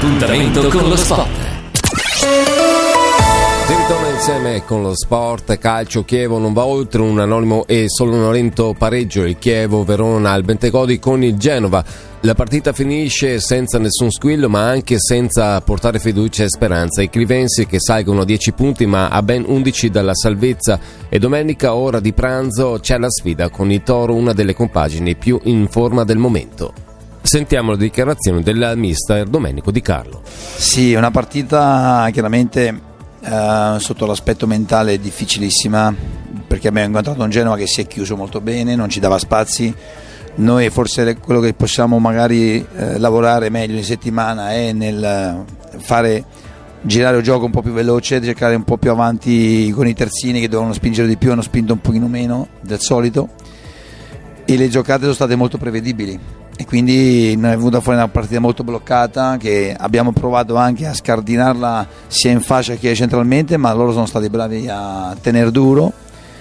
Appuntamento con lo sport. Ritorna insieme con lo sport. Calcio. Chievo non va oltre un anonimo e sonolento pareggio. Il Chievo Verona al Bentegodi con il Genova. La partita finisce senza nessun squillo, ma anche senza portare fiducia e speranza. I clivensi che salgono a 10 punti ma a ben 11 dalla salvezza, e domenica ora di pranzo c'è la sfida con il Toro, una delle compagini più in forma del momento. Sentiamo le dichiarazioni del mister Domenico Di Carlo. Sì, una partita chiaramente sotto l'aspetto mentale difficilissima, perché abbiamo incontrato un Genova che si è chiuso molto bene, non ci dava spazi. Noi forse quello che possiamo magari lavorare meglio in settimana è nel fare girare il gioco un po' più veloce, cercare un po' più avanti con i terzini che dovevano spingere di più, hanno spinto un pochino meno del solito, e le giocate sono state molto prevedibili e quindi è venuta fuori una partita molto bloccata, che abbiamo provato anche a scardinarla sia in fascia che centralmente, ma loro sono stati bravi a tenere duro.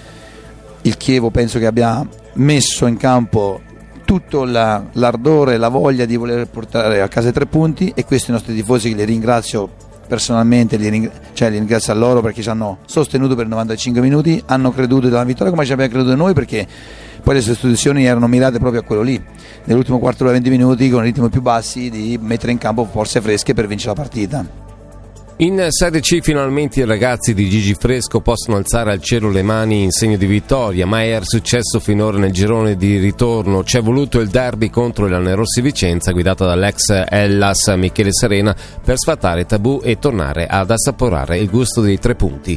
Il Chievo penso che abbia messo in campo tutto l'ardore e la voglia di voler portare a casa i 3 punti, e questi i nostri tifosi, che li ringrazio personalmente, li ringrazio a loro perché ci hanno sostenuto per 95 minuti, hanno creduto nella vittoria come ci abbiamo creduto noi, perché poi le sostituzioni erano mirate proprio a quello lì, nell'ultimo quarto d'ora 20 minuti con ritmi più bassi, di mettere in campo forze fresche per vincere la partita. In Serie C finalmente i ragazzi di Gigi Fresco possono alzare al cielo le mani in segno di vittoria, ma è successo finora nel girone di ritorno. C'è voluto il derby contro il Lanerossi Vicenza, guidata dall'ex Hellas Michele Serena, per sfatare tabù e tornare ad assaporare il gusto dei 3 punti.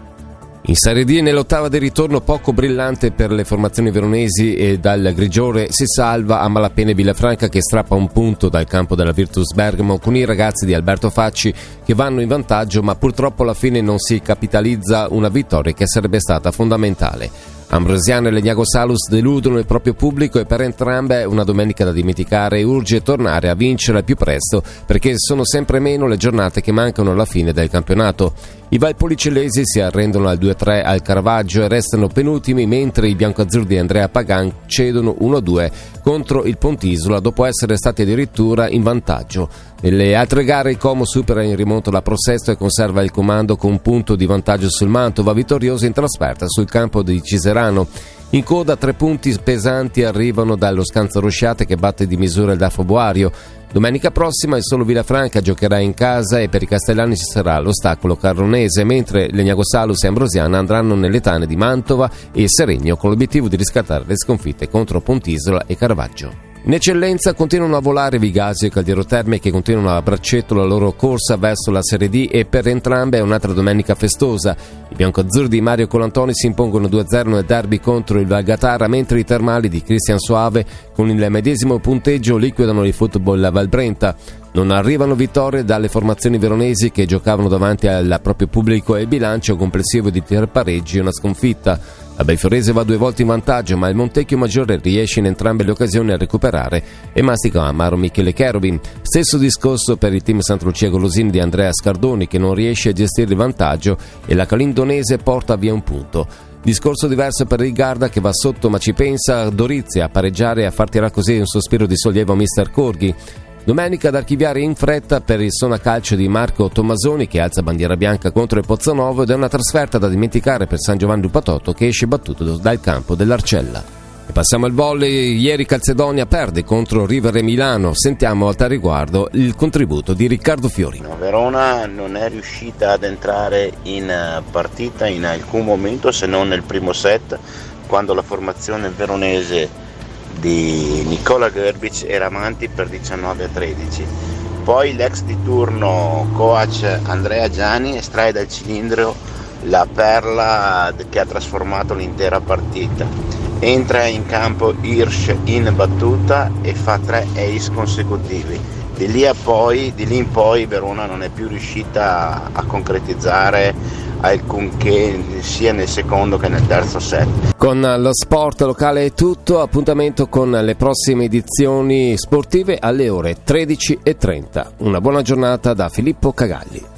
In Serie D, nell'ottava di ritorno poco brillante per le formazioni veronesi, e dal grigiore si salva a malapena Villafranca, che strappa un punto dal campo della Virtus Bergamo con i ragazzi di Alberto Facci che vanno in vantaggio, ma purtroppo alla fine non si capitalizza una vittoria che sarebbe stata fondamentale. Ambrosiano e Legnago Salus deludono il proprio pubblico, e per entrambe è una domenica da dimenticare, e urge tornare a vincere al più presto, perché sono sempre meno le giornate che mancano alla fine del campionato. I valpolicellesi si arrendono al 2-3 al Caravaggio e restano penultimi, mentre i biancoazzurri di Andrea Pagan cedono 1-2 contro il Pontisola dopo essere stati addirittura in vantaggio. Nelle altre gare il Como supera in rimonta la Pro Sesto e conserva il comando con un punto di vantaggio sul Mantova, vittorioso in trasferta sul campo di Ciserano. In coda 3 punti pesanti arrivano dallo Scanzarosciate, che batte di misura il Dafo Boario. Domenica prossima il solo Villafranca giocherà in casa, e per i castellani ci sarà l'ostacolo carronese, mentre Legnago Salus e Ambrosiana andranno nelle tane di Mantova e Seregno, con l'obiettivo di riscattare le sconfitte contro Pontisola e Caravaggio. In eccellenza continuano a volare Vigasio e Caldiero Terme, che continuano a braccetto la loro corsa verso la Serie D, e per entrambe è un'altra domenica festosa. I biancoazzurri di Mario Colantoni si impongono 2-0 nel derby contro il Valgatara, mentre i termali di Cristian Soave con il medesimo punteggio liquidano il Football Valbrenta. Non arrivano vittorie dalle formazioni veronesi, che giocavano davanti al proprio pubblico, e il bilancio complessivo di 3 pareggi e una sconfitta. La Belfiorese va 2 volte in vantaggio, ma il Montecchio Maggiore riesce in entrambe le occasioni a recuperare e mastica amaro Michele Cherubin. Stesso discorso per il team Santa Lucia Golosini di Andrea Scardoni, che non riesce a gestire il vantaggio, e la Calindonese porta via un punto. Discorso diverso per il Garda, che va sotto ma ci pensa Dorizia a pareggiare e a far tirare così un sospiro di sollievo a Mister Corghi. Domenica ad archiviare in fretta per il Sonacalcio di Marco Tommasoni, che alza bandiera bianca contro il Pozzonovo, ed è una trasferta da dimenticare per San Giovanni Lupatotto, che esce battuto dal campo dell'Arcella. E passiamo al volley. Ieri Calzedonia perde contro River e Milano. Sentiamo a tal riguardo il contributo di Riccardo Fiori. Verona non è riuscita ad entrare in partita in alcun momento, se non nel primo set, quando la formazione veronese di Nicola Grbic era avanti per 19-13. Poi l'ex di turno coach Andrea Gianni estrae dal cilindro la perla che ha trasformato l'intera partita. Entra in campo Hirsch in battuta e fa 3 ace consecutivi. Di lì in poi Verona non è più riuscita a concretizzare alcunché sia nel secondo che nel terzo set. Con lo sport locale è tutto, appuntamento con le prossime edizioni sportive alle ore 13:30. Una buona giornata da Filippo Cagalli.